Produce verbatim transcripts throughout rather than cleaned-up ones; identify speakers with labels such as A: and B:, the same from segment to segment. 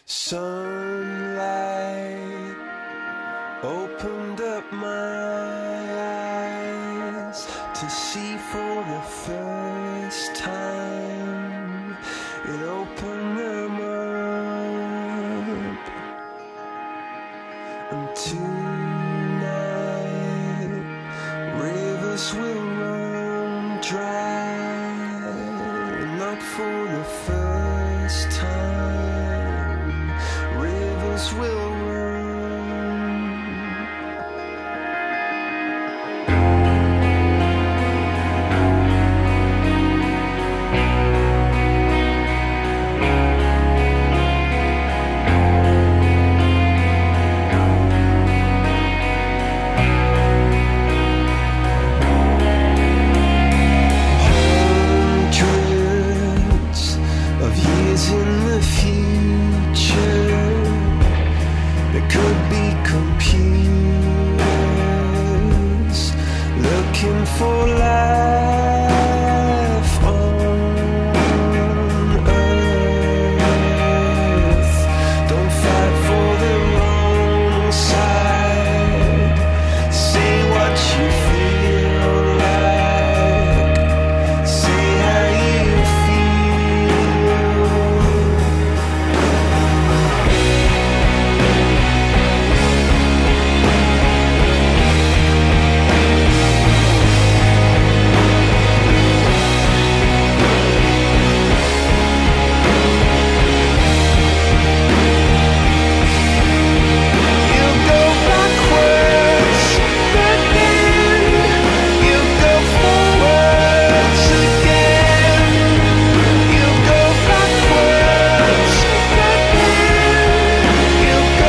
A: Sunlight opened up my eyes to see for the first time. It opened them up, and tonight rivers will run dry, not for the first time. Rivers will run. Hundreds of years in the future, there could be computers looking for life on Earth. Don't fight for the wrong side. Say what you feel like. Say how you feel. You go backwards, but then you go forwards again. You go backwards, but then you go.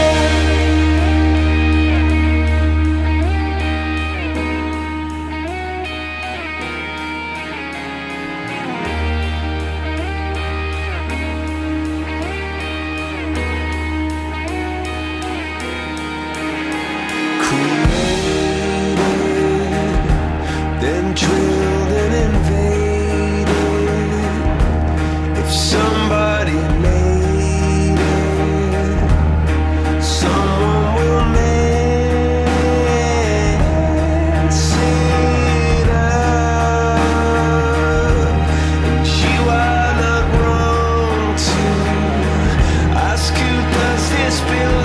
A: Created, then drilled and invaded. If somebody made it, someone will mess it up. And you are not wrong to ask, who does this belong